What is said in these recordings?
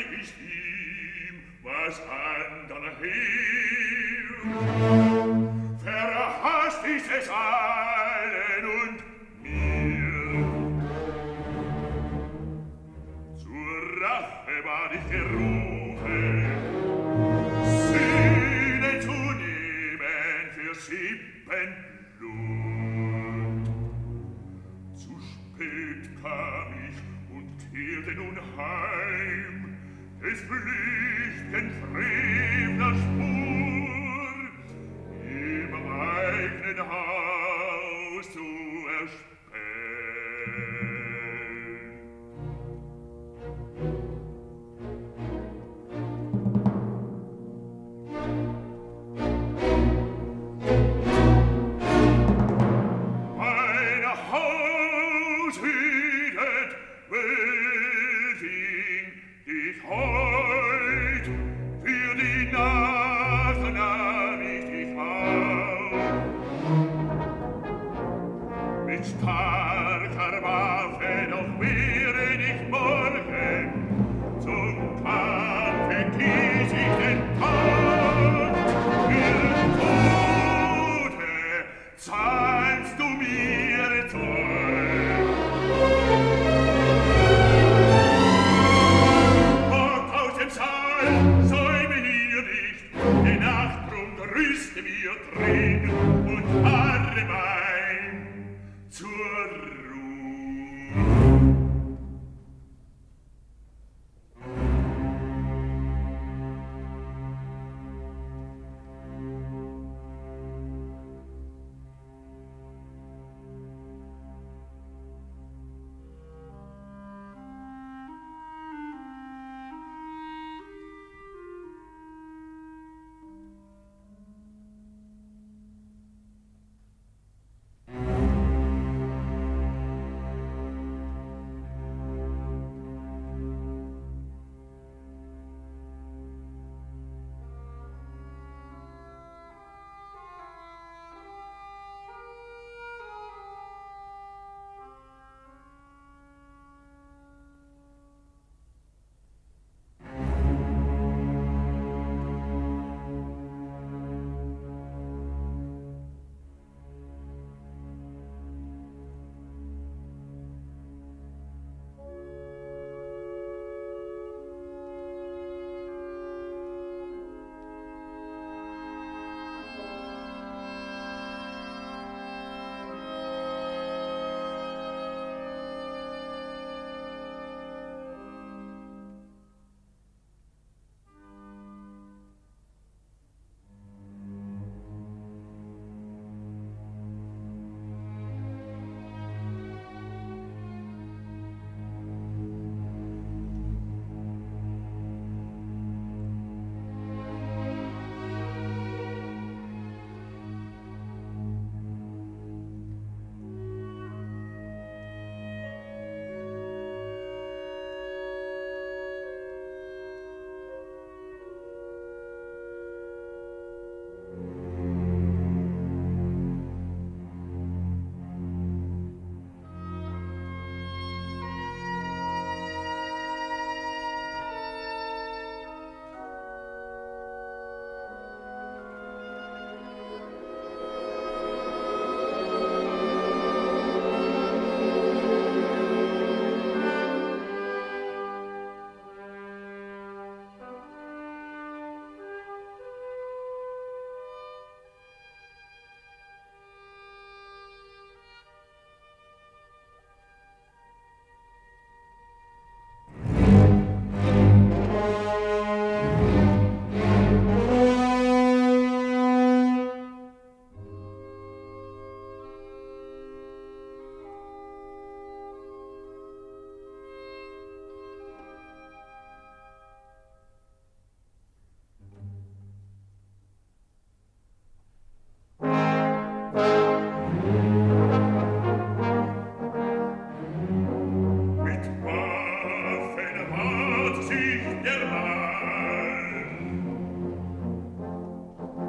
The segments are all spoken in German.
ich ihm, was andern hilft. Verhasst ist es allen und mir. Zur Rache war ich gerufen, Sühne zu nehmen für Sippenblut. Zu spät kam ich und kehrte nun heim, des flüchtigen Frevlers Spur im eigenen Haus zu erspähen. Mein Haus hütet, Wölfing, dich heut, für die Nacht nahm ich dich auf. Mit starker Waffe noch wäre nicht morgen, zum Kampfe gieß ich den Tod. Für Tote zahlst du mir Zoll. Fort aus dem Saal, säume hier nicht, die Nacht drum rüste mir drin und harre mein zur Ruhe.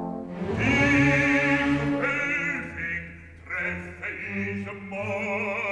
ich morgen